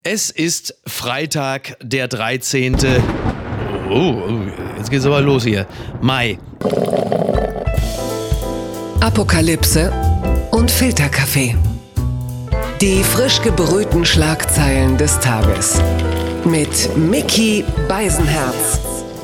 Es ist Freitag, der 13. Jetzt geht's aber los hier. Mai. Apokalypse und Filterkaffee. Die frisch gebrühten Schlagzeilen des Tages. Mit Micky Beisenherz.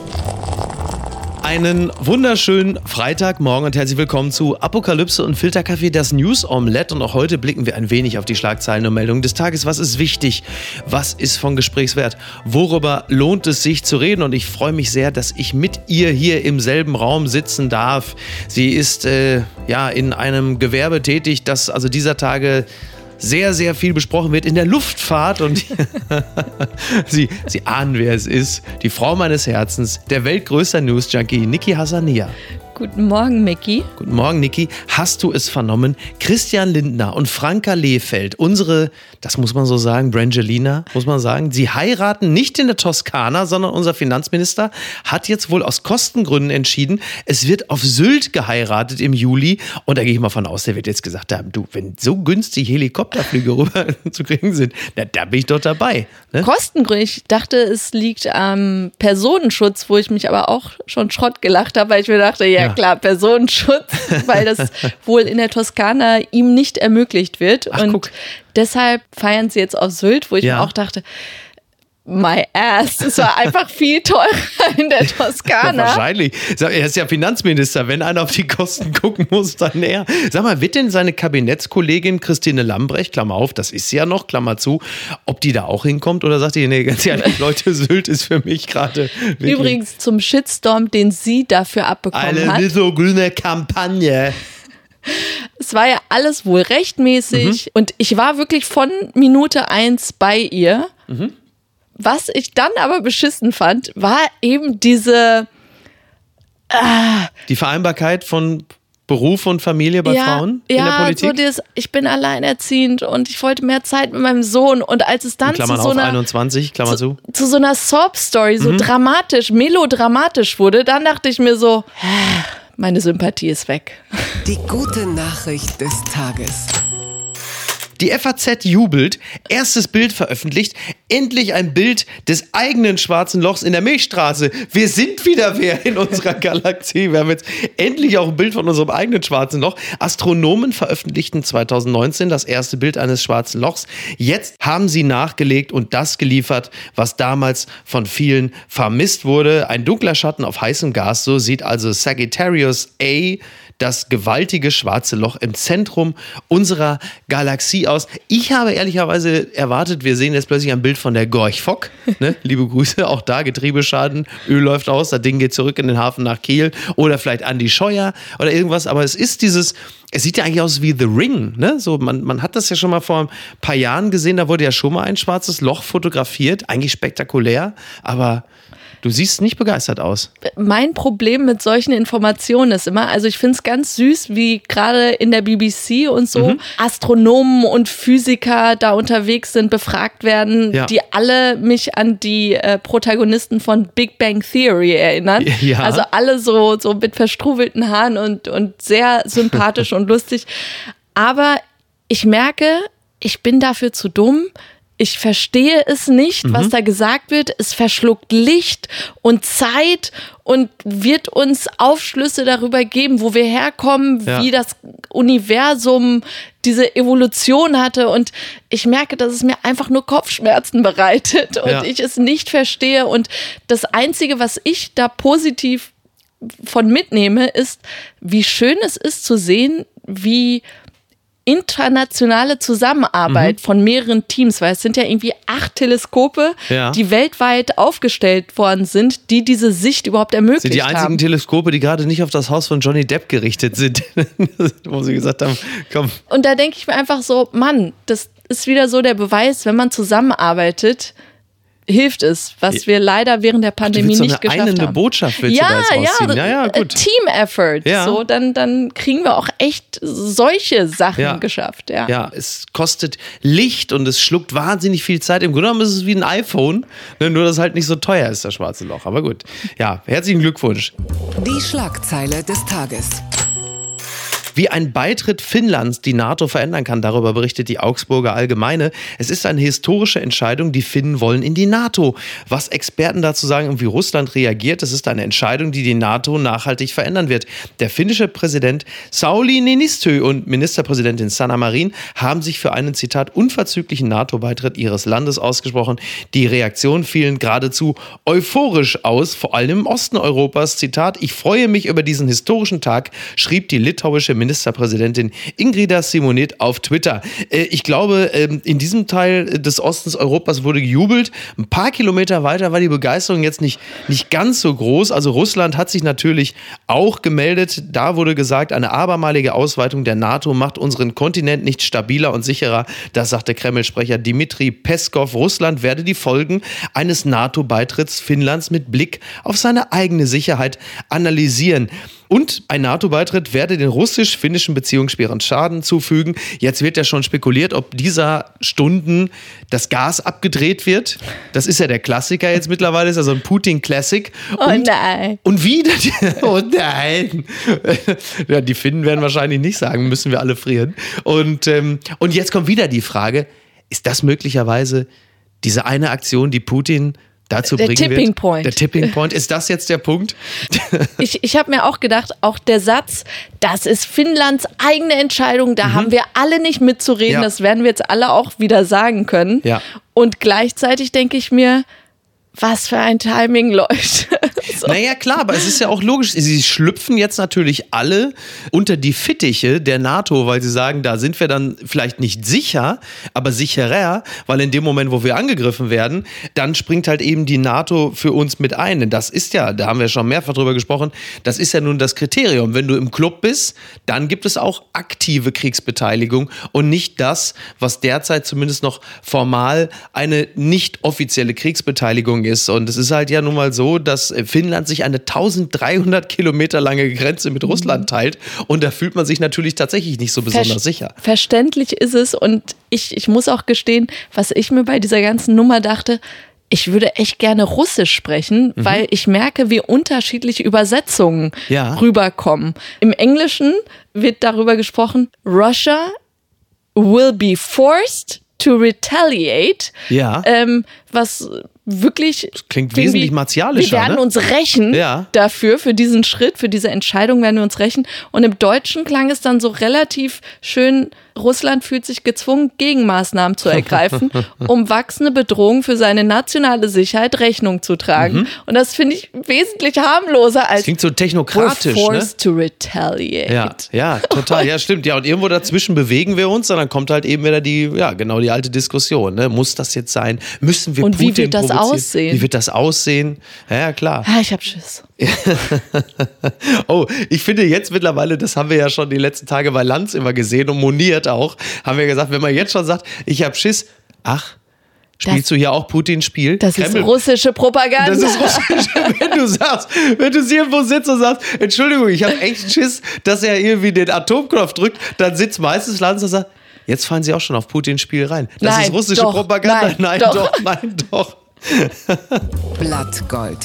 Einen wunderschönen Freitagmorgen und herzlich willkommen zu Apokalypse und Filterkaffee, das News Omelette. Und auch heute blicken wir ein wenig auf die Schlagzeilen und Meldungen des Tages. Was ist wichtig? Was ist von Gesprächswert? Worüber lohnt es sich zu reden? Und ich freue mich sehr, dass ich mit ihr hier im selben Raum sitzen darf. Sie ist in einem Gewerbe tätig, das also dieser Tage sehr, sehr viel besprochen wird in der Luftfahrt und Sie ahnen, wer es ist. Die Frau meines Herzens, der weltgrößte News-Junkie, Niki Hassania. Guten Morgen, Micky. Guten Morgen, Niki. Hast du es vernommen? Christian Lindner und Franka Lehfeld, unsere, das muss man so sagen, Brangelina, muss man sagen, sie heiraten nicht in der Toskana, sondern unser Finanzminister hat jetzt wohl aus Kostengründen entschieden, es wird auf Sylt geheiratet im Juli. Und da gehe ich mal von aus, der wird jetzt gesagt haben, du, wenn so günstig Helikopterflüge rüber zu kriegen sind, na, da bin ich doch dabei. Ne? Kostengründe, ich dachte, es liegt am Personenschutz, wo ich mich aber auch schon Schrott gelacht habe, weil ich mir dachte, ja klar, Personenschutz, weil das wohl in der Toskana ihm nicht ermöglicht wird. Ach, und guck. Deshalb feiern sie jetzt auf Sylt, wo ich mir auch dachte, my ass, es war einfach viel teurer in der Toskana. Wahrscheinlich. Er ist ja Finanzminister. Wenn einer auf die Kosten gucken muss, dann er. Sag mal, wird denn seine Kabinettskollegin Christine Lambrecht, Klammer auf, das ist sie ja noch, Klammer zu, ob die da auch hinkommt oder sagt die, nee, ganz ehrlich, Leute, Sylt ist für mich gerade wirklich... Übrigens zum Shitstorm, den sie dafür abbekommen hat. Eine so grüne Kampagne. Es war ja alles wohl rechtmäßig und ich war wirklich von Minute 1 bei ihr. Was ich dann aber beschissen fand, war eben diese... Die Vereinbarkeit von Beruf und Familie bei Frauen in der Politik? Ja, so dieses, ich bin alleinerziehend und ich wollte mehr Zeit mit meinem Sohn. Und als es dann Klammern zu so auf, einer 21, Klammer zu so einer Soap-Story so dramatisch, melodramatisch wurde, dann dachte ich mir so, meine Sympathie ist weg. Die gute Nachricht des Tages. Die FAZ jubelt, erstes Bild veröffentlicht, endlich ein Bild des eigenen schwarzen Lochs in der Milchstraße. Wir sind wieder wer in unserer Galaxie. Wir haben jetzt endlich auch ein Bild von unserem eigenen schwarzen Loch. Astronomen veröffentlichten 2019 das erste Bild eines schwarzen Lochs. Jetzt haben sie nachgelegt und das geliefert, was damals von vielen vermisst wurde. Ein dunkler Schatten auf heißem Gas, so sieht also Sagittarius A, das gewaltige schwarze Loch im Zentrum unserer Galaxie aus. Ich habe ehrlicherweise erwartet, wir sehen jetzt plötzlich ein Bild von der Gorch Fock. Ne? Liebe Grüße, auch da Getriebeschaden, Öl läuft aus, das Ding geht zurück in den Hafen nach Kiel oder vielleicht Andi Scheuer oder irgendwas. Aber es ist es sieht ja eigentlich aus wie The Ring. Ne? So, man hat das ja schon mal vor ein paar Jahren gesehen, da wurde ja schon mal ein schwarzes Loch fotografiert. Eigentlich spektakulär, aber... Du siehst nicht begeistert aus. Mein Problem mit solchen Informationen ist immer, also ich finde es ganz süß, wie gerade in der BBC und so Astronomen und Physiker da unterwegs sind, befragt werden, die alle mich an die Protagonisten von Big Bang Theory erinnern. Ja. Also alle so mit verstruwelten Haaren und sehr sympathisch und lustig. Aber ich merke, ich bin dafür zu dumm. Ich verstehe es nicht, was da gesagt wird. Es verschluckt Licht und Zeit und wird uns Aufschlüsse darüber geben, wo wir herkommen, wie das Universum diese Evolution hatte. Und ich merke, dass es mir einfach nur Kopfschmerzen bereitet und ich es nicht verstehe. Und das Einzige, was ich da positiv von mitnehme, ist, wie schön es ist zu sehen, wie internationale Zusammenarbeit von mehreren Teams, weil es sind ja irgendwie 8 Teleskope, die weltweit aufgestellt worden sind, die diese Sicht überhaupt ermöglicht haben. Sind die einzigen Teleskope, die gerade nicht auf das Haus von Johnny Depp gerichtet sind, wo sie gesagt haben, komm. Und da denke ich mir einfach so, Mann, das ist wieder so der Beweis, wenn man zusammenarbeitet, hilft es, was wir leider während der Pandemie nicht geschafft haben. Eine Botschaft willst du da jetzt rausziehen. Ja, gut. Team-Effort. Ja. So, dann kriegen wir auch echt solche Sachen geschafft. Ja, es kostet Licht und es schluckt wahnsinnig viel Zeit. Im Grunde genommen ist es wie ein iPhone, nur dass es halt nicht so teuer ist, das schwarze Loch. Aber gut. Ja, herzlichen Glückwunsch. Die Schlagzeile des Tages. Wie ein Beitritt Finnlands die NATO verändern kann, darüber berichtet die Augsburger Allgemeine. Es ist eine historische Entscheidung, die Finnen wollen in die NATO. Was Experten dazu sagen und wie Russland reagiert, das ist eine Entscheidung, die die NATO nachhaltig verändern wird. Der finnische Präsident Sauli Niinistö und Ministerpräsidentin Sanna Marin haben sich für einen, Zitat, unverzüglichen NATO-Beitritt ihres Landes ausgesprochen. Die Reaktionen fielen geradezu euphorisch aus, vor allem im Osten Europas. Zitat, ich freue mich über diesen historischen Tag, schrieb die litauische Ministerpräsidentin Ingrida Šimonytė auf Twitter. Ich glaube, in diesem Teil des Ostens Europas wurde gejubelt. Ein paar Kilometer weiter war die Begeisterung jetzt nicht ganz so groß. Also Russland hat sich natürlich auch gemeldet. Da wurde gesagt, eine abermalige Ausweitung der NATO macht unseren Kontinent nicht stabiler und sicherer. Das sagte Kreml-Sprecher Dmitri Peskov. Russland werde die Folgen eines NATO-Beitritts Finnlands mit Blick auf seine eigene Sicherheit analysieren. Und ein NATO-Beitritt werde den russisch-finnischen Beziehungen schweren Schaden zufügen. Jetzt wird ja schon spekuliert, ob dieser Stunden das Gas abgedreht wird. Das ist ja der Klassiker jetzt mittlerweile, ist ja so ein Putin-Classic. Oh nein. Und wieder, oh nein. Ja, die Finnen werden wahrscheinlich nicht sagen, müssen wir alle frieren. Und jetzt kommt wieder die Frage, ist das möglicherweise diese eine Aktion, die Putin dazu bringen wird? Der Tipping Point. Der Tipping Point. Ist das jetzt der Punkt? Ich habe mir auch gedacht, auch der Satz, das ist Finnlands eigene Entscheidung, da haben wir alle nicht mitzureden, das werden wir jetzt alle auch wieder sagen können. Ja. Und gleichzeitig denke ich mir, was für ein Timing, Leute. So. Naja, klar, aber es ist ja auch logisch. Sie schlüpfen jetzt natürlich alle unter die Fittiche der NATO, weil sie sagen, da sind wir dann vielleicht nicht sicher, aber sicherer, weil in dem Moment, wo wir angegriffen werden, dann springt halt eben die NATO für uns mit ein. Denn das ist ja, da haben wir schon mehrfach drüber gesprochen, das ist ja nun das Kriterium. Wenn du im Club bist, dann gibt es auch aktive Kriegsbeteiligung und nicht das, was derzeit zumindest noch formal eine nicht offizielle Kriegsbeteiligung ist. Und es ist halt ja nun mal so, dass Finnland sich eine 1300 Kilometer lange Grenze mit Russland teilt und da fühlt man sich natürlich tatsächlich nicht so besonders sicher. Verständlich ist es und ich muss auch gestehen, was ich mir bei dieser ganzen Nummer dachte, ich würde echt gerne Russisch sprechen, weil ich merke, wie unterschiedliche Übersetzungen rüberkommen. Im Englischen wird darüber gesprochen, Russia will be forced to retaliate, was wirklich... Das klingt wesentlich martialischer. Wir werden uns rächen dafür, für diesen Schritt, für diese Entscheidung werden wir uns rächen. Und im Deutschen klang es dann so relativ schön, Russland fühlt sich gezwungen, Gegenmaßnahmen zu ergreifen, um wachsende Bedrohungen für seine nationale Sicherheit Rechnung zu tragen. Und das finde ich wesentlich harmloser als... Das klingt so technokratisch, we're forced to retaliate. Ja, total. Ja, stimmt. Ja, und irgendwo dazwischen bewegen wir uns und dann kommt halt eben wieder die alte Diskussion. Ne? Muss das jetzt sein? Müssen wir und Putin wie wird das aussehen? Wie wird das aussehen? Ja, klar. Ich hab Schiss. Oh, ich finde jetzt mittlerweile, das haben wir ja schon die letzten Tage bei Lanz immer gesehen und moniert auch, haben wir gesagt, wenn man jetzt schon sagt, ich hab Schiss, spielst du hier auch Putins Spiel? Das ist russische Propaganda. Das ist russische, wenn du irgendwo sitzt und sagst, Entschuldigung, ich habe echt Schiss, dass er irgendwie den Atomknopf drückt, dann sitzt meistens Lanz und sagt, jetzt fallen sie auch schon auf Putins Spiel rein. Das ist russische Propaganda. Nein, doch. Blattgold.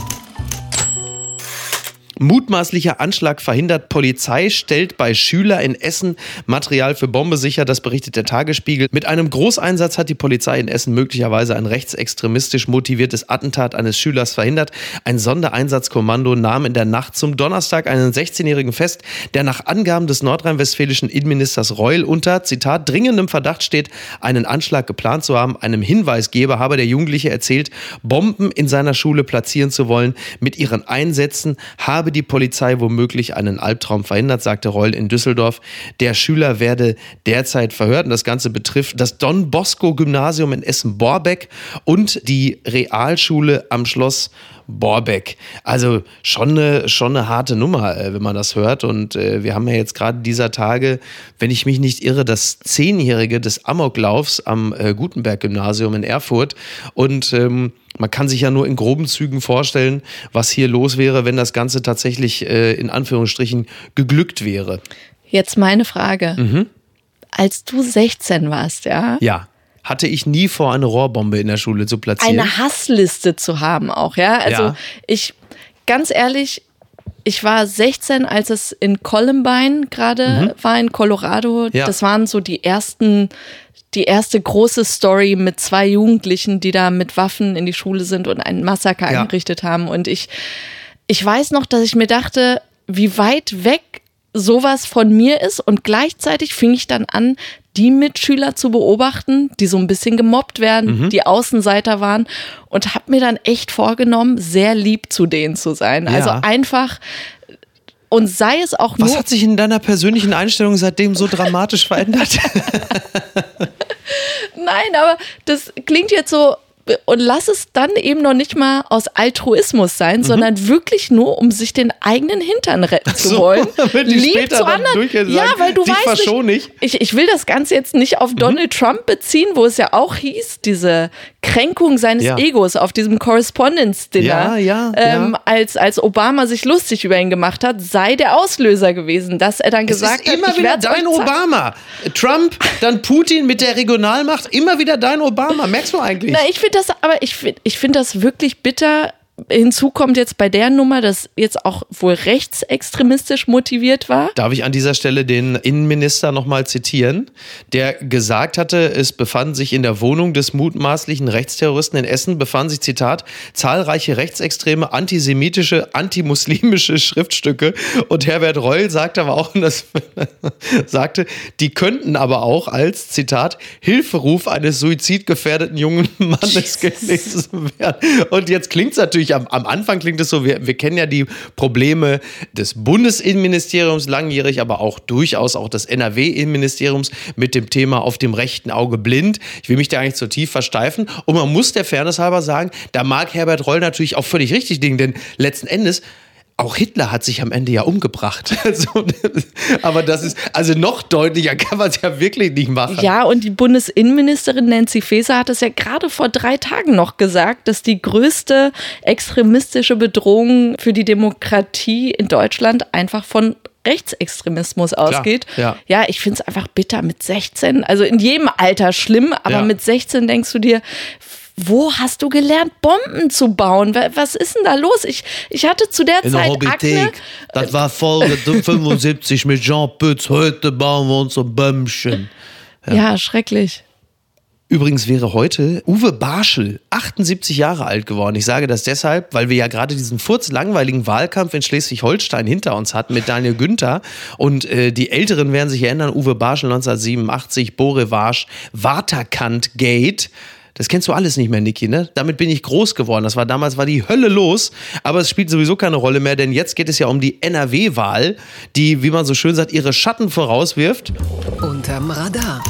Mutmaßlicher Anschlag verhindert. Polizei stellt bei Schüler in Essen Material für Bombe sicher. Das berichtet der Tagesspiegel. Mit einem Großeinsatz hat die Polizei in Essen möglicherweise ein rechtsextremistisch motiviertes Attentat eines Schülers verhindert. Ein Sondereinsatzkommando nahm in der Nacht zum Donnerstag einen 16-Jährigen fest, der nach Angaben des nordrhein-westfälischen Innenministers Reul unter, Zitat, dringendem Verdacht steht, einen Anschlag geplant zu haben. Einem Hinweisgeber habe der Jugendliche erzählt, Bomben in seiner Schule platzieren zu wollen. Mit ihren Einsätzen habe die Polizei womöglich einen Albtraum verhindert, sagte Reul in Düsseldorf. Der Schüler werde derzeit verhört und das Ganze betrifft das Don-Bosco-Gymnasium in Essen-Borbeck und die Realschule am Schloss Borbeck. Also schon eine harte Nummer, wenn man das hört. Und wir haben ja jetzt gerade dieser Tage, wenn ich mich nicht irre, das 10-Jährige des Amoklaufs am Gutenberg-Gymnasium in Erfurt. Und man kann sich ja nur in groben Zügen vorstellen, was hier los wäre, wenn das Ganze tatsächlich in Anführungsstrichen geglückt wäre. Jetzt meine Frage. Als du 16 warst, Ja. Hatte ich nie vor, eine Rohrbombe in der Schule zu platzieren. Eine Hassliste zu haben auch, ja? Also ich, ganz ehrlich, ich war 16, als es in Columbine gerade war, in Colorado. Ja. Das waren so die erste große Story mit 2 Jugendlichen, die da mit Waffen in die Schule sind und ein Massaker angerichtet haben. Und ich weiß noch, dass ich mir dachte, wie weit weg sowas von mir ist. Und gleichzeitig fing ich dann an, die Mitschüler zu beobachten, die so ein bisschen gemobbt werden, die Außenseiter waren, und habe mir dann echt vorgenommen, sehr lieb zu denen zu sein. Ja. Also einfach, und sei es auch nur... Was hat sich in deiner persönlichen Einstellung seitdem so dramatisch verändert? Nein, aber das klingt jetzt so, und lass es dann eben noch nicht mal aus Altruismus sein, sondern wirklich nur, um sich den eigenen Hintern retten zu wollen. Lieb zu anderen. Ja, weil du weißt nicht, ich will das Ganze jetzt nicht auf Donald Trump beziehen, wo es ja auch hieß, diese Kränkung seines Egos auf diesem Correspondence-Dinner, als Obama sich lustig über ihn gemacht hat, sei der Auslöser gewesen, dass er dann gesagt hat, immer wieder dein Obama. Trump, dann Putin mit der Regionalmacht, immer wieder dein Obama. Merkst du eigentlich? Na, ich finde das wirklich bitter. Hinzu kommt jetzt bei der Nummer, dass jetzt auch wohl rechtsextremistisch motiviert war. Darf ich an dieser Stelle den Innenminister nochmal zitieren, der gesagt hatte, es befanden sich in der Wohnung des mutmaßlichen Rechtsterroristen in Essen, befanden sich, Zitat, zahlreiche rechtsextreme, antisemitische, antimuslimische Schriftstücke. Und Herbert Reul sagte aber auch, sagte, die könnten aber auch als, Zitat, Hilferuf eines suizidgefährdeten jungen Mannes gelesen werden. Und jetzt klingt es natürlich, am Anfang klingt es so, wir kennen ja die Probleme des Bundesinnenministeriums langjährig, aber auch durchaus auch des NRW-Innenministeriums mit dem Thema auf dem rechten Auge blind. Ich will mich da eigentlich zu tief versteifen. Und man muss der Fairness halber sagen, da mag Herbert Reul natürlich auch völlig richtig liegen, denn letzten Endes auch Hitler hat sich am Ende ja umgebracht. Aber das ist, also noch deutlicher kann man es ja wirklich nicht machen. Ja, und die Bundesinnenministerin Nancy Faeser hat es ja gerade vor 3 Tagen noch gesagt, dass die größte extremistische Bedrohung für die Demokratie in Deutschland einfach von Rechtsextremismus ausgeht. Klar, ja, ich finde es einfach bitter mit 16. Also in jedem Alter schlimm, aber mit 16 denkst du dir, wo hast du gelernt, Bomben zu bauen? Was ist denn da los? Ich hatte zu der Zeit Akne. Das war Folge 75 mit Jean Pütz. Heute bauen wir uns ein Bömmchen. Ja, schrecklich. Übrigens wäre heute Uwe Barschel 78 Jahre alt geworden. Ich sage das deshalb, weil wir ja gerade diesen furzlangweiligen Wahlkampf in Schleswig-Holstein hinter uns hatten mit Daniel Günther. Und die Älteren werden sich erinnern, Uwe Barschel 1987, Borevasch, Waterkant-Gate. Das kennst du alles nicht mehr, Niki, ne? Damit bin ich groß geworden. Damals war die Hölle los, aber es spielt sowieso keine Rolle mehr, denn jetzt geht es ja um die NRW-Wahl, die, wie man so schön sagt, ihre Schatten vorauswirft. Unterm Radar.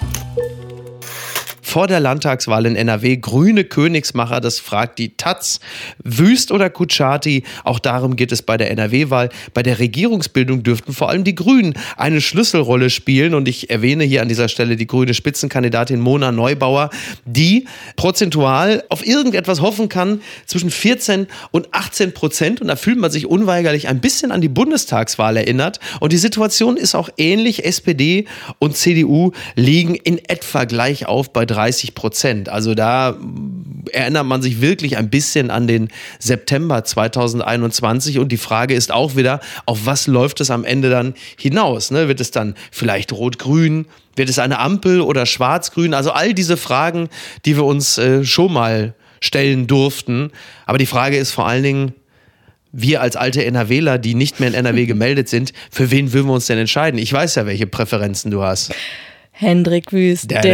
Vor der Landtagswahl in NRW, grüne Königsmacher, das fragt die Taz. Wüst oder Kutschaty, auch darum geht es bei der NRW-Wahl. Bei der Regierungsbildung dürften vor allem die Grünen eine Schlüsselrolle spielen. Und ich erwähne hier an dieser Stelle die grüne Spitzenkandidatin Mona Neubauer, die prozentual auf irgendetwas hoffen kann zwischen 14% und 18%. Und da fühlt man sich unweigerlich ein bisschen an die Bundestagswahl erinnert. Und die Situation ist auch ähnlich. SPD und CDU liegen in etwa gleich auf bei 30%. Also da erinnert man sich wirklich ein bisschen an den September 2021 und die Frage ist auch wieder, auf was läuft es am Ende dann hinaus? Ne? Wird es dann vielleicht rot-grün? Wird es eine Ampel oder schwarz-grün? Also all diese Fragen, die wir uns schon mal stellen durften. Aber die Frage ist vor allen Dingen, wir als alte NRWler, die nicht mehr in NRW gemeldet sind, für wen würden wir uns denn entscheiden? Ich weiß ja, welche Präferenzen du hast. Hendrik Wüst. Einfach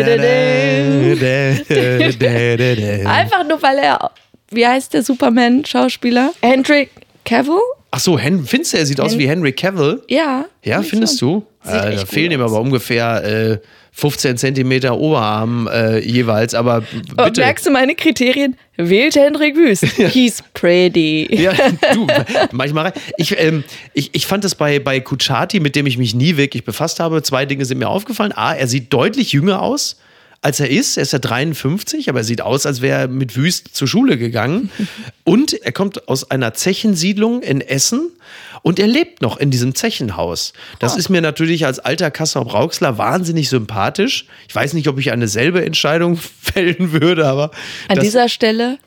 nur, weil er, wie heißt der Superman-Schauspieler? Henry Cavill? Ach so, findest du, er sieht aus wie Henry Cavill? Ja. Ja, findest du? Da fehlen ihm aber ungefähr 15 Zentimeter Oberarm jeweils, aber bitte. Merkst du meine Kriterien? Wählt Hendrik Wüst. He's pretty. Ja, du, manchmal. Ich fand das bei Kutschaty, mit dem ich mich nie wirklich befasst habe, 2 Dinge sind mir aufgefallen. A, er sieht deutlich jünger aus, als er ist. Er ist ja 53, aber er sieht aus, als wäre er mit Wüst zur Schule gegangen. Und er kommt aus einer Zechensiedlung in Essen. Und er lebt noch in diesem Zechenhaus. Das ist mir natürlich als alter Kassel-Brauxler wahnsinnig sympathisch. Ich weiß nicht, ob ich eine selbe Entscheidung fällen würde, aber... An dieser Stelle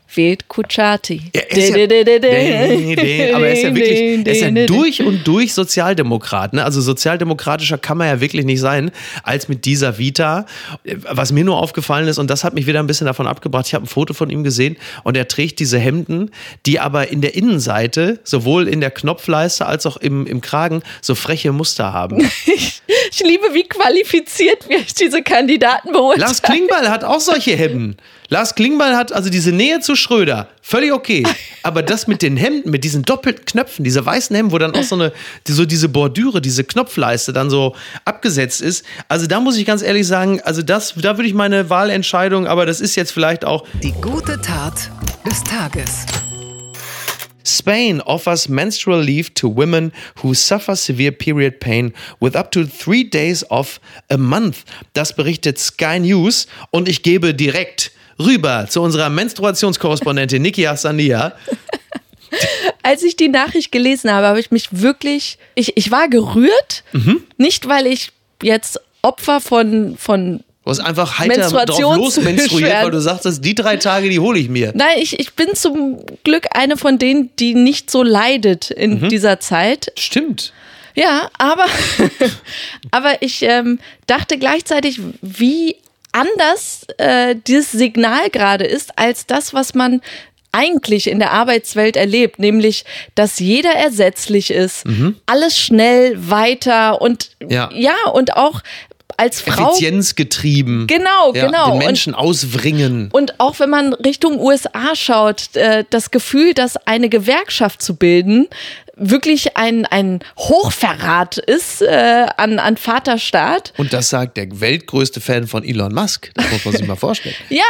wählt Kutschaty. Ja, aber er ist ja wirklich, er ist ja durch und durch Sozialdemokrat. Ne? Also sozialdemokratischer kann man ja wirklich nicht sein, als mit dieser Vita. Was mir nur aufgefallen ist, und das hat mich wieder ein bisschen davon abgebracht, ich habe ein Foto von ihm gesehen und er trägt diese Hemden, die aber in der Innenseite, sowohl in der Knopfleiste als auch im Kragen, so freche Muster haben. Ich liebe, wie qualifiziert wir diese Kandidaten beurteilen. Lars Klingbeil hat auch solche Hemden. Lars Klingbeil hat also diese Nähe zu Schröder, völlig okay. Aber das mit den Hemden, mit diesen doppelten Knöpfen, diese weißen Hemden, wo dann auch diese Bordüre, diese Knopfleiste dann so abgesetzt ist. Also da muss ich ganz ehrlich sagen, also da würde ich meine Wahlentscheidung, aber das ist jetzt vielleicht auch... Die gute Tat des Tages. Spain offers menstrual leave to women who suffer severe period pain with up to 3 days of a month. Das berichtet Sky News und ich gebe direkt rüber zu unserer Menstruationskorrespondentin Niki Hassania. Als ich die Nachricht gelesen habe, habe ich mich wirklich, ich war gerührt, nicht weil ich jetzt Opfer von Du hast einfach heiter drauf losmenstruiert, weil du sagst, die 3 Tage, die hole ich mir. Nein, ich bin zum Glück eine von denen, die nicht so leidet in dieser Zeit. Stimmt. Ja, aber ich dachte gleichzeitig, wie anders dieses Signal gerade ist, als das, was man eigentlich in der Arbeitswelt erlebt, nämlich, dass jeder ersetzlich ist, alles schnell weiter und und auch als Frau. Effizienzgetrieben. Genau. Den Menschen auswringen. Und auch wenn man Richtung USA schaut, das Gefühl, dass eine Gewerkschaft zu bilden, wirklich ein Hochverrat ist an Vaterstaat. Und das sagt der weltgrößte Fan von Elon Musk. Das muss man sich mal vorstellen. Ja,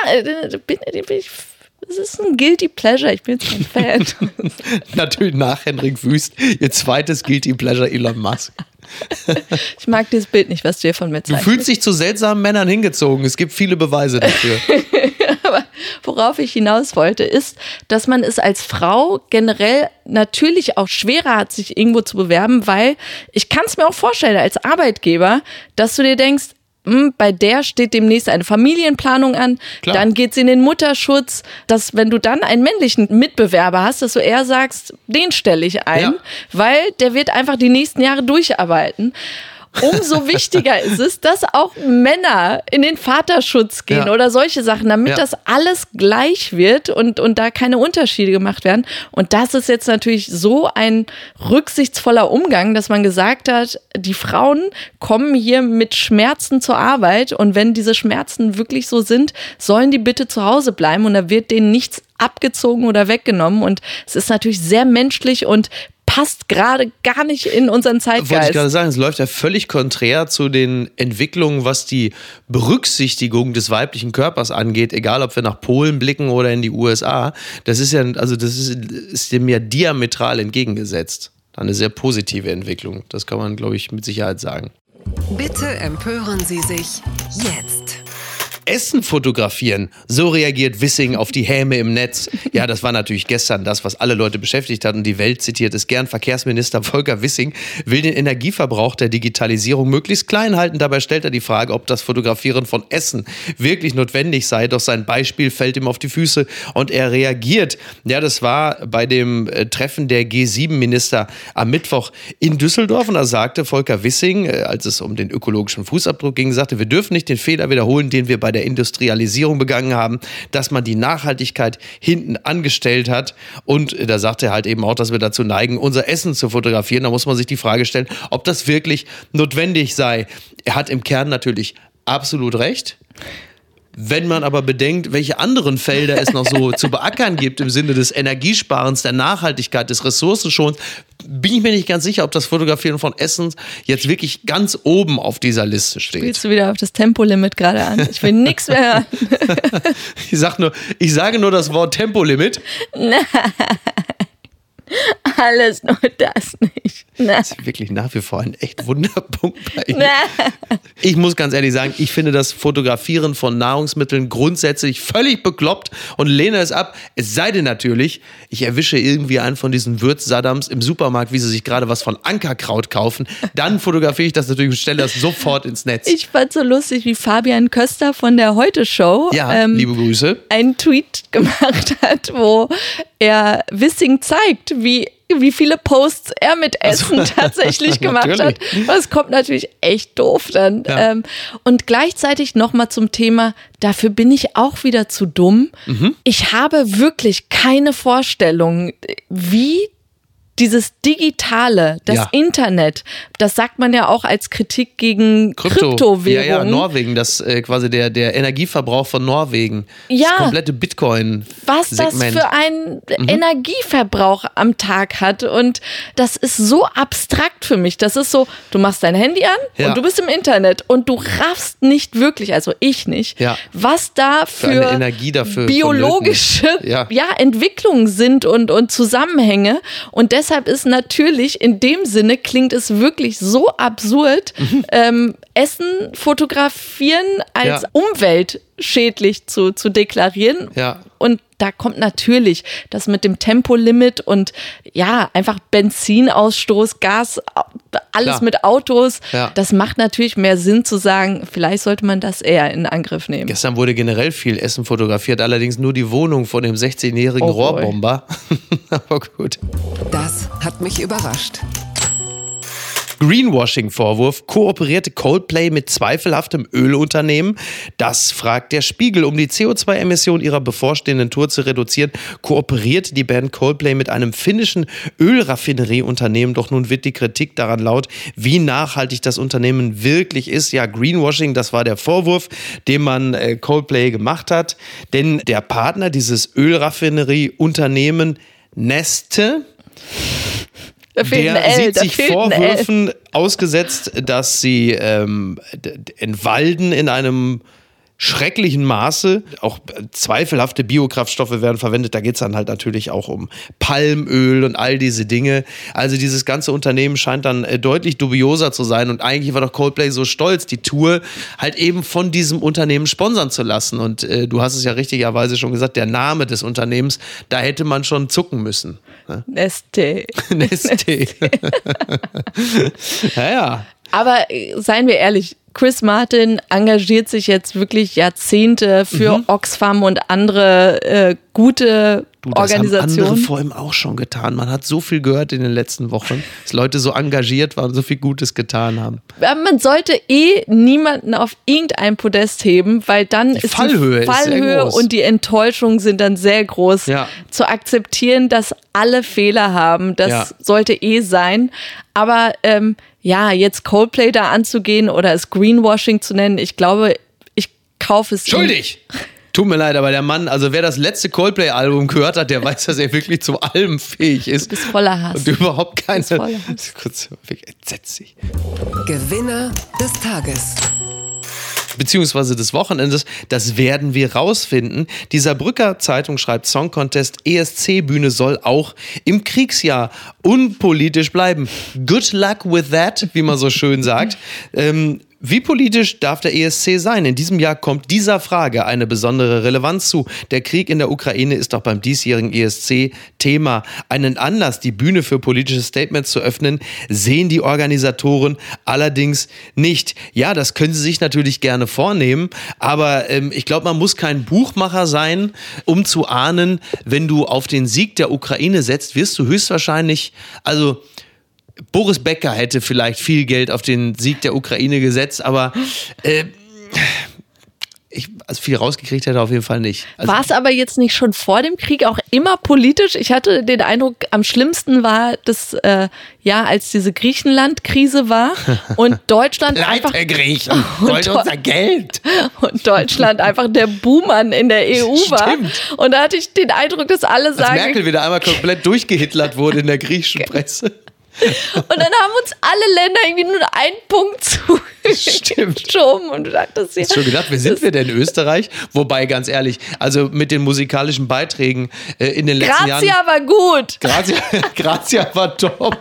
es ist ein Guilty Pleasure, ich bin jetzt kein Fan. Natürlich nach Henrik Wüst, ihr zweites Guilty Pleasure Elon Musk. Ich mag dieses Bild nicht, was du hier von mir zeigst. Du fühlst dich zu seltsamen Männern hingezogen. Es gibt viele Beweise dafür. Aber worauf ich hinaus wollte, ist, dass man es als Frau generell natürlich auch schwerer hat, sich irgendwo zu bewerben, weil ich kann es mir auch vorstellen als Arbeitgeber, dass du dir denkst, bei der steht demnächst eine Familienplanung an, Klar. Dann geht's in den Mutterschutz, dass wenn du dann einen männlichen Mitbewerber hast, dass du eher sagst, den stelle ich ein, weil der wird einfach die nächsten Jahre durcharbeiten. Umso wichtiger ist es, dass auch Männer in den Vaterschutz gehen oder solche Sachen, damit das alles gleich wird und da keine Unterschiede gemacht werden. Und das ist jetzt natürlich so ein rücksichtsvoller Umgang, dass man gesagt hat, die Frauen kommen hier mit Schmerzen zur Arbeit und wenn diese Schmerzen wirklich so sind, sollen die bitte zu Hause bleiben und da wird denen nichts abgezogen oder weggenommen. Und es ist natürlich sehr menschlich und passt gerade gar nicht in unseren Zeitgeist. Wollte ich gerade sagen, es läuft ja völlig konträr zu den Entwicklungen, was die Berücksichtigung des weiblichen Körpers angeht, egal ob wir nach Polen blicken oder in die USA. Das ist ja, also das ist dem ja diametral entgegengesetzt. Eine sehr positive Entwicklung. Das kann man, glaube ich, mit Sicherheit sagen. Bitte empören Sie sich jetzt. Essen fotografieren. So reagiert Wissing auf die Häme im Netz. Ja, das war natürlich gestern das, was alle Leute beschäftigt hat und die Welt zitiert es gern. Verkehrsminister Volker Wissing will den Energieverbrauch der Digitalisierung möglichst klein halten. Dabei stellt er die Frage, ob das Fotografieren von Essen wirklich notwendig sei. Doch sein Beispiel fällt ihm auf die Füße und er reagiert. Ja, das war bei dem Treffen der G7-Minister am Mittwoch in Düsseldorf und da sagte Volker Wissing, als es um den ökologischen Fußabdruck ging, sagte, wir dürfen nicht den Fehler wiederholen, den wir bei der Industrialisierung begangen haben, dass man die Nachhaltigkeit hinten angestellt hat. Und da sagt er halt eben auch, dass wir dazu neigen, unser Essen zu fotografieren. Da muss man sich die Frage stellen, ob das wirklich notwendig sei. Er hat im Kern natürlich absolut recht. Wenn man aber bedenkt, welche anderen Felder es noch so zu beackern gibt im Sinne des Energiesparens, der Nachhaltigkeit, des Ressourcenschonens, bin ich mir nicht ganz sicher, ob das Fotografieren von Essen jetzt wirklich ganz oben auf dieser Liste steht. Spielst du wieder auf das Tempolimit gerade an? Ich will nichts mehr hören. Ich sage nur das Wort Tempolimit. Nein. Alles nur das nicht. Das ist wirklich nach wie vor ein echt Wunderpunkt bei Ihnen. Ich muss ganz ehrlich sagen, ich finde das Fotografieren von Nahrungsmitteln grundsätzlich völlig bekloppt und lehne es ab. Es sei denn natürlich, ich erwische irgendwie einen von diesen Würz-Saddams im Supermarkt, wie sie sich gerade was von Ankerkraut kaufen. Dann fotografiere ich das natürlich und stelle das sofort ins Netz. Ich fand so lustig, wie Fabian Köster von der Heute-Show liebe Grüße, einen Tweet gemacht hat, wo er Wissing zeigt, wie viele Posts er mit Essen tatsächlich gemacht hat. Das kommt natürlich echt doof dann. Ja. Und gleichzeitig nochmal zum Thema, dafür bin ich auch wieder zu dumm. Ich habe wirklich keine Vorstellung, wie dieses Digitale, das Internet, das sagt man ja auch als Kritik gegen Kryptowährungen. Ja, Norwegen, das quasi der Energieverbrauch von Norwegen. Ja. Das komplette Bitcoin-Segment. Was das für einen Energieverbrauch am Tag hat. Und das ist so abstrakt für mich. Das ist so, du machst dein Handy an und du bist im Internet und du raffst nicht wirklich, also ich nicht, was da für Energie dafür biologische Entwicklungen sind und Zusammenhänge. Und deshalb ist natürlich, in dem Sinne klingt es wirklich so absurd, Essen fotografieren als umweltschädlich zu deklarieren. Ja. Und da kommt natürlich das mit dem Tempolimit und einfach Benzinausstoß, Gas, alles mit Autos. Ja. Das macht natürlich mehr Sinn zu sagen, vielleicht sollte man das eher in Angriff nehmen. Gestern wurde generell viel Essen fotografiert, allerdings nur die Wohnung von dem 16-jährigen Rohrbomber. Aber gut. Das hat mich überrascht. Greenwashing-Vorwurf. Kooperierte Coldplay mit zweifelhaftem Ölunternehmen? Das fragt der Spiegel. Um die CO2-Emissionen ihrer bevorstehenden Tour zu reduzieren, kooperiert die Band Coldplay mit einem finnischen Ölraffinerieunternehmen. Doch nun wird die Kritik daran laut, wie nachhaltig das Unternehmen wirklich ist. Ja, Greenwashing, das war der Vorwurf, den man Coldplay gemacht hat. Denn der Partner dieses Ölraffinerieunternehmen Neste, der sieht sich Vorwürfen ausgesetzt, dass sie entwalden in einem schrecklichen Maße. Auch zweifelhafte Biokraftstoffe werden verwendet. Da geht es dann halt natürlich auch um Palmöl und all diese Dinge. Also dieses ganze Unternehmen scheint dann deutlich dubioser zu sein. Und eigentlich war doch Coldplay so stolz, die Tour halt eben von diesem Unternehmen sponsern zu lassen. Und du hast es ja richtigerweise schon gesagt, der Name des Unternehmens, da hätte man schon zucken müssen. Ne? Neste. Neste. Ja. Aber seien wir ehrlich, Chris Martin engagiert sich jetzt wirklich Jahrzehnte für Oxfam und andere gute Organisationen. Das haben andere vor ihm auch schon getan. Man hat so viel gehört in den letzten Wochen, dass Leute so engagiert waren und so viel Gutes getan haben. Man sollte niemanden auf irgendein Podest heben, weil dann ist die Fallhöhe und die Enttäuschung sind dann sehr groß. Ja. Zu akzeptieren, dass alle Fehler haben, das sollte sein. Aber jetzt Coldplay da anzugehen oder es Greenwashing zu nennen, ich glaube, ich kaufe es. Schuldig! Tut mir leid, aber der Mann, also wer das letzte Coldplay-Album gehört hat, der weiß, dass er wirklich zu allem fähig ist. Du bist voller Hass. Und überhaupt keine. Kurz, entsetzlich. Gewinner des Tages. Beziehungsweise des Wochenendes, das werden wir rausfinden. Die Saarbrücker Zeitung schreibt, Song Contest ESC-Bühne soll auch im Kriegsjahr unpolitisch bleiben. Good luck with that, wie man so schön sagt. Wie politisch darf der ESC sein? In diesem Jahr kommt dieser Frage eine besondere Relevanz zu. Der Krieg in der Ukraine ist auch beim diesjährigen ESC Thema. Einen Anlass, die Bühne für politische Statements zu öffnen, sehen die Organisatoren allerdings nicht. Ja, das können sie sich natürlich gerne vornehmen, aber ich glaube, man muss kein Buchmacher sein, um zu ahnen, wenn du auf den Sieg der Ukraine setzt, wirst du höchstwahrscheinlich, also Boris Becker hätte vielleicht viel Geld auf den Sieg der Ukraine gesetzt, aber viel rausgekriegt hätte er auf jeden Fall nicht. Also, war es aber jetzt nicht schon vor dem Krieg auch immer politisch? Ich hatte den Eindruck, am schlimmsten war das als diese Griechenland-Krise war und Deutschland einfach... Leid, Griechen, wollt unser Geld. Und Deutschland einfach der Buhmann in der EU war. Und da hatte ich den Eindruck, dass alle sagen... Merkel wieder einmal komplett durchgehitlert wurde in der griechischen Presse. Und dann haben uns alle Länder irgendwie nur einen Punkt zugeschoben. Und du dachtest, ja. Hast du schon gedacht, wer sind wir denn? Österreich? Wobei, ganz ehrlich, also mit den musikalischen Beiträgen in den letzten Jahren. Grazia war gut. Grazia war top.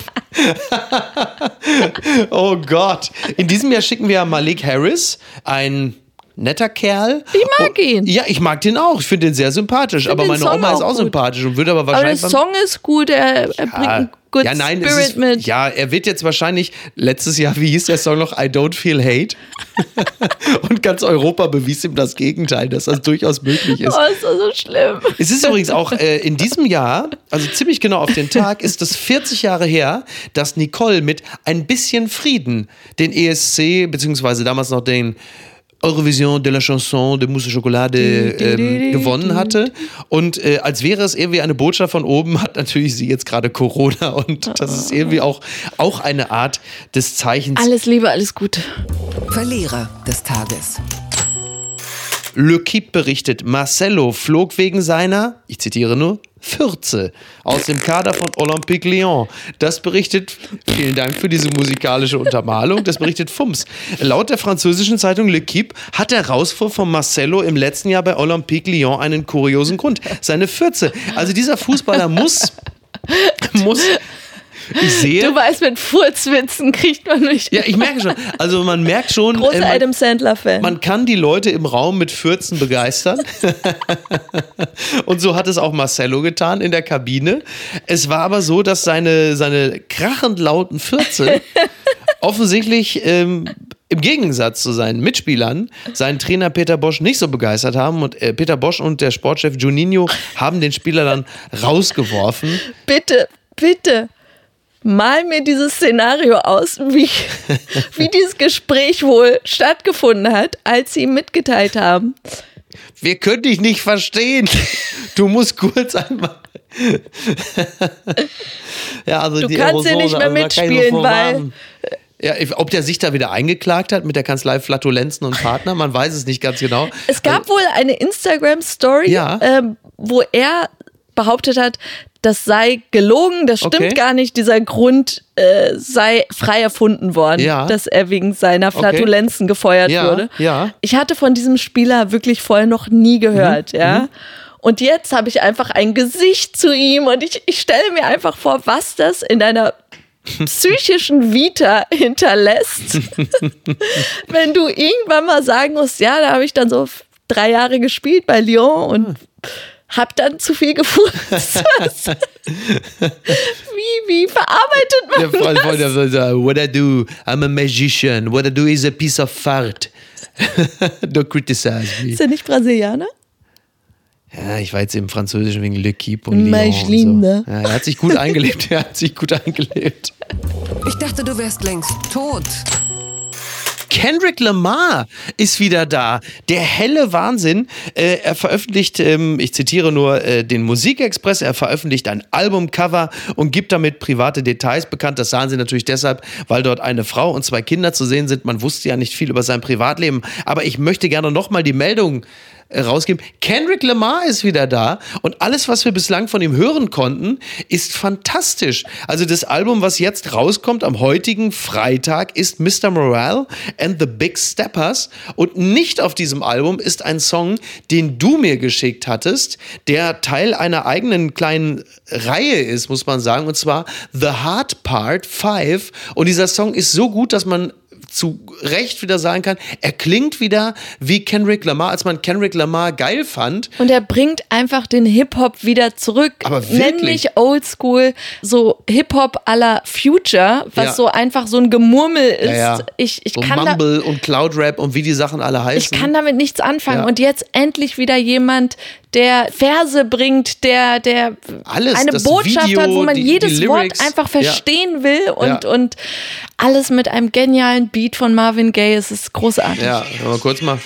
Oh Gott. In diesem Jahr schicken wir Malik Harris, ein netter Kerl. Ich mag ihn. Ja, ich mag den auch. Ich finde den sehr sympathisch. Aber meine Oma ist auch sympathisch und würde aber wahrscheinlich. Aber der Song ist gut, er bringt einen Good Spirit mit. Ja, er wird jetzt wahrscheinlich letztes Jahr, wie hieß der Song noch? I Don't Feel Hate. Und ganz Europa bewies ihm das Gegenteil, dass das durchaus möglich ist. Oh, ist das so schlimm. Es ist übrigens auch in diesem Jahr, also ziemlich genau auf den Tag, ist es 40 Jahre her, dass Nicole mit Ein bisschen Frieden den ESC, beziehungsweise damals noch den Eurovision de la Chanson de Mousse Chocolade gewonnen hatte. Und als wäre es irgendwie eine Botschaft von oben, hat natürlich sie jetzt gerade Corona. Und das ist irgendwie auch eine Art des Zeichens. Alles Liebe, alles Gute. Verlierer des Tages. L'Équipe berichtet, Marcelo flog wegen seiner, ich zitiere nur, Fürze aus dem Kader von Olympique Lyon. Das berichtet, vielen Dank für diese musikalische Untermalung, das berichtet FUMS. Laut der französischen Zeitung L'Équipe hat der Rauswurf von Marcelo im letzten Jahr bei Olympique Lyon einen kuriosen Grund. Seine Fürze. Also dieser Fußballer muss ich sehe. Du weißt, mit Furzwitzen kriegt man nicht. Ja, ich merke schon. Also man merkt schon. Großer Adam Sandler-Fan. Man kann die Leute im Raum mit Fürzen begeistern. Und so hat es auch Marcelo getan in der Kabine. Es war aber so, dass seine krachend lauten Fürze offensichtlich im Gegensatz zu seinen Mitspielern seinen Trainer Peter Bosz nicht so begeistert haben. Und Peter Bosz und der Sportchef Juninho haben den Spieler dann rausgeworfen. Bitte. Mal mir dieses Szenario aus, wie dieses Gespräch wohl stattgefunden hat, als sie ihm mitgeteilt haben. Wir können dich nicht verstehen. Du musst kurz einmal. Ja, also du kannst hier nicht mehr mitspielen, weil. Ja, ob der sich da wieder eingeklagt hat mit der Kanzlei Flatulenzen und Partner, man weiß es nicht ganz genau. Es gab wohl eine Instagram-Story, wo er behauptet hat, das sei gelogen, das stimmt gar nicht, dieser Grund sei frei erfunden worden, dass er wegen seiner Flatulenzen gefeuert wurde. Ja. Ich hatte von diesem Spieler wirklich vorher noch nie gehört, Und jetzt habe ich einfach ein Gesicht zu ihm und ich stelle mir einfach vor, was das in deiner psychischen Vita hinterlässt, wenn du irgendwann mal sagen musst, ja, da habe ich dann so 3 Jahre gespielt bei Lyon und hab dann zu viel gefurzt. Wie verarbeitet man das? What I do, I'm a magician. What I do is a piece of fart. Don't criticize me. Ist er nicht Brasilianer? Ja, ich war jetzt im Französischen wegen L'Équipe und Lyon und so. Ja, er hat sich gut eingelebt. Ich dachte, du wärst längst tot. Kendrick Lamar ist wieder da. Der helle Wahnsinn. Er veröffentlicht, ich zitiere nur den Musikexpress, er veröffentlicht ein Albumcover und gibt damit private Details bekannt. Das sahen sie natürlich deshalb, weil dort eine Frau und 2 Kinder zu sehen sind. Man wusste ja nicht viel über sein Privatleben. Aber ich möchte gerne nochmal die Meldung rausgeben. Kendrick Lamar ist wieder da und alles, was wir bislang von ihm hören konnten, ist fantastisch. Also das Album, was jetzt rauskommt am heutigen Freitag, ist Mr. Morale and the Big Steppers und nicht auf diesem Album ist ein Song, den du mir geschickt hattest, der Teil einer eigenen kleinen Reihe ist, muss man sagen, und zwar The Hard Part 5 und dieser Song ist so gut, dass man zu Recht wieder sagen kann, er klingt wieder wie Kendrick Lamar, als man Kendrick Lamar geil fand. Und er bringt einfach den Hip-Hop wieder zurück. Aber wirklich? Nämlich Oldschool, so Hip-Hop à la Future, was so einfach so ein Gemurmel ist. Ja. Ich so kann Mumble und Cloud-Rap und wie die Sachen alle heißen. Ich kann damit nichts anfangen. Ja. Und jetzt endlich wieder jemand, der Verse bringt, der alles, eine das Video, hat, wo man jedes die Wort einfach verstehen will und alles mit einem genialen Beat von Marvin Gaye. Es ist großartig. Ja, mal kurz mal.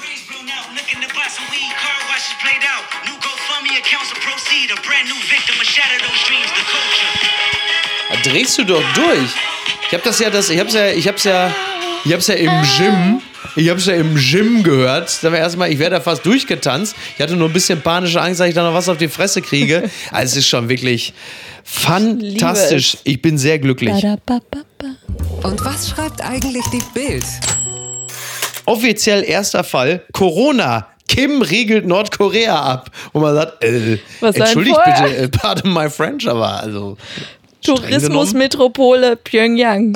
Da drehst du doch durch. Ich hab's ja im Gym Ich habe es ja im Gym gehört. Da war erstmal, ich wäre da fast durchgetanzt. Ich hatte nur ein bisschen panische Angst, dass ich da noch was auf die Fresse kriege. Also es ist schon wirklich fantastisch. Ich bin sehr glücklich. Und was schreibt eigentlich die Bild? Offiziell erster Fall, Corona. Kim riegelt Nordkorea ab. Und man sagt, entschuldigt bitte, pardon my French, aber also... Tourismusmetropole Pyongyang.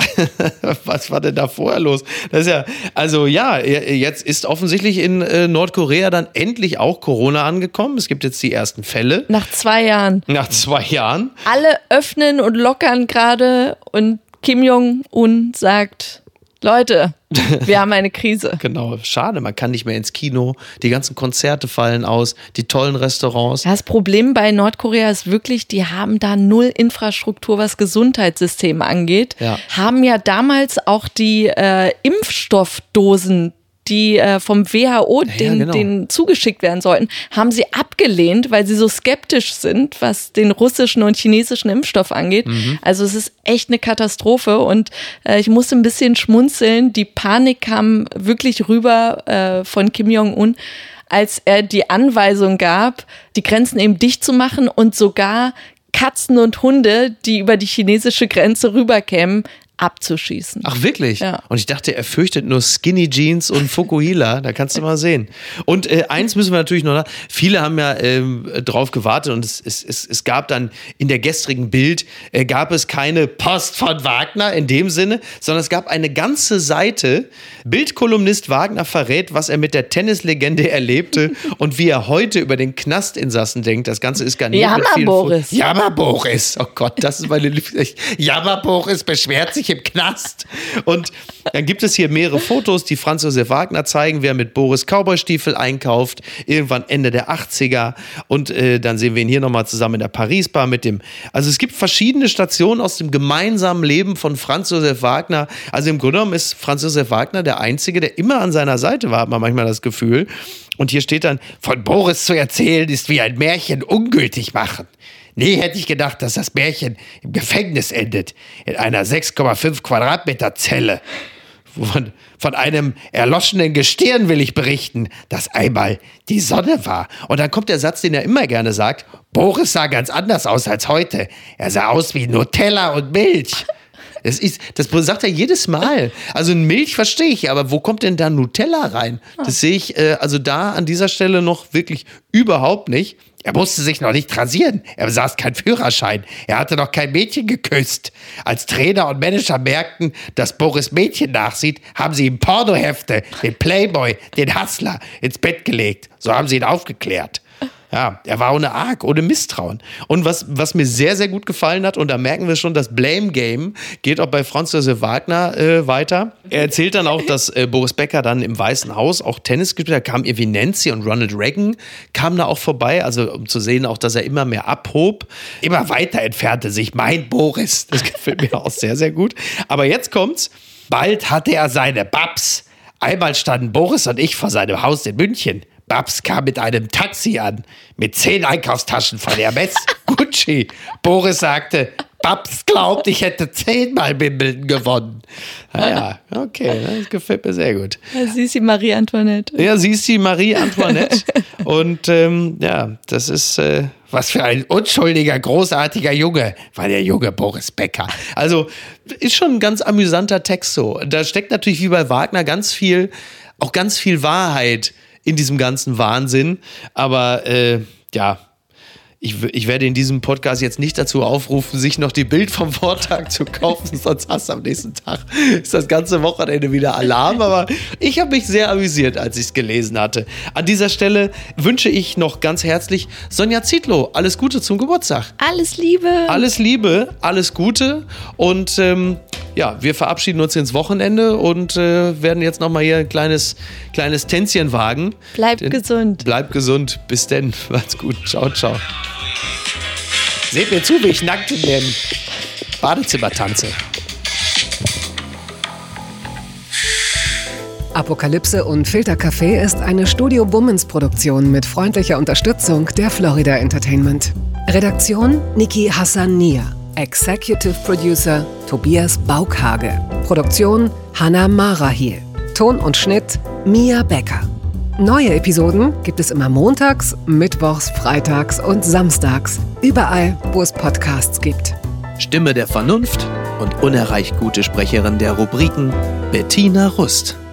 Was war denn da vorher los? Das ist ja, also ja, jetzt ist offensichtlich in Nordkorea dann endlich auch Corona angekommen. Es gibt jetzt die ersten Fälle. Nach 2 Jahren. Nach 2 Jahren. Alle öffnen und lockern gerade und Kim Jong-un sagt, Leute, wir haben eine Krise. Genau, schade, man kann nicht mehr ins Kino, die ganzen Konzerte fallen aus, die tollen Restaurants. Das Problem bei Nordkorea ist wirklich, die haben da null Infrastruktur, was Gesundheitssysteme angeht. Ja. Haben ja damals auch die Impfstoffdosen, die vom WHO denen zugeschickt werden sollten, haben sie abgelehnt, weil sie so skeptisch sind, was den russischen und chinesischen Impfstoff angeht. Also es ist echt eine Katastrophe und ich musste ein bisschen schmunzeln. Die Panik kam wirklich rüber von Kim Jong-un, als er die Anweisung gab, die Grenzen eben dicht zu machen und sogar Katzen und Hunde, die über die chinesische Grenze rüberkämen, abzuschießen. Ach wirklich? Ja. Und ich dachte, er fürchtet nur Skinny Jeans und Fukuhila. Da kannst du mal sehen. Und eins müssen wir natürlich noch, viele haben ja drauf gewartet und es gab dann in der gestrigen Bild, gab es keine Post von Wagner in dem Sinne, sondern es gab eine ganze Seite, Bildkolumnist Wagner verrät, was er mit der Tennislegende erlebte und wie er heute über den Knastinsassen denkt. Das Ganze ist gar nicht Jammer-Boris. Jammer-Boris. Oh Gott, das ist meine Lieblings... Jammer-Boris beschwert sich im Knast. Und dann gibt es hier mehrere Fotos, die Franz Josef Wagner zeigen, wer mit Boris Cowboystiefel einkauft, irgendwann Ende der 80er. Und dann sehen wir ihn hier nochmal zusammen in der Paris-Bar mit dem... Also es gibt verschiedene Stationen aus dem gemeinsamen Leben von Franz Josef Wagner. Also im Grunde genommen ist Franz Josef Wagner der Einzige, der immer an seiner Seite war, hat man manchmal das Gefühl. Und hier steht dann, von Boris zu erzählen ist wie ein Märchen ungültig machen. Nie hätte ich gedacht, dass das Märchen im Gefängnis endet, in einer 6,5 Quadratmeter Zelle. Von einem erloschenen Gestirn will ich berichten, das einmal die Sonne war. Und dann kommt der Satz, den er immer gerne sagt, Boris sah ganz anders aus als heute. Er sah aus wie Nutella und Milch. Das sagt er jedes Mal. Also Milch verstehe ich, aber wo kommt denn da Nutella rein? Das sehe ich also da an dieser Stelle noch wirklich überhaupt nicht. Er musste sich noch nicht rasieren. Er besaß keinen Führerschein. Er hatte noch kein Mädchen geküsst. Als Trainer und Manager merkten, dass Boris Mädchen nachsieht, haben sie ihm Pornohefte, den Playboy, den Hustler ins Bett gelegt. So haben sie ihn aufgeklärt. Ja, er war ohne Arg, ohne Misstrauen. Und was mir sehr, sehr gut gefallen hat, und da merken wir schon, das Blame Game geht auch bei Franz Josef Wagner weiter. Er erzählt dann auch, dass Boris Becker dann im Weißen Haus auch Tennis gespielt hat. Da kamen irgendwie Nancy und Ronald Reagan kamen da auch vorbei, also um zu sehen auch, dass er immer mehr abhob. Immer weiter entfernte sich mein Boris. Das gefällt mir auch sehr, sehr gut. Aber jetzt kommt's. Bald hatte er seine Babs. Einmal standen Boris und ich vor seinem Haus in München. Babs kam mit einem Taxi an, mit 10 Einkaufstaschen von Hermes, Gucci. Boris sagte, Babs glaubt, ich hätte 10-mal Wimbledon gewonnen. Naja, okay, das gefällt mir sehr gut. Ja, sie ist die Marie Antoinette. Ja, sie ist die Marie Antoinette. Und ja, das ist... was für ein unschuldiger, großartiger Junge war der junge Boris Becker. Also ist schon ein ganz amüsanter Text so. Da steckt natürlich wie bei Wagner ganz viel Wahrheit in diesem ganzen Wahnsinn. Aber ja, ich werde in diesem Podcast jetzt nicht dazu aufrufen, sich noch die Bild vom Vortag zu kaufen, sonst hast du am nächsten Tag ist das ganze Wochenende wieder Alarm. Aber ich habe mich sehr amüsiert, als ich es gelesen hatte. An dieser Stelle wünsche ich noch ganz herzlich Sonja Zietlow alles Gute zum Geburtstag. Alles Liebe. Alles Liebe, alles Gute und ja, wir verabschieden uns ins Wochenende und werden jetzt nochmal hier ein kleines Tänzchen wagen. Bleibt gesund. Bleibt gesund. Bis denn. Macht's gut. Ciao, ciao. Seht mir zu, wie ich nackt in dem Badezimmer tanze. Apokalypse und Filtercafé ist eine Studio Bummens Produktion mit freundlicher Unterstützung der Florida Entertainment. Redaktion Niki Hassania. Executive Producer Tobias Baukhage. Produktion Hannah Marahiel. Ton und Schnitt Mia Becker. Neue Episoden gibt es immer montags, mittwochs, freitags und samstags. Überall, wo es Podcasts gibt. Stimme der Vernunft und unerreicht gute Sprecherin der Rubriken Bettina Rust.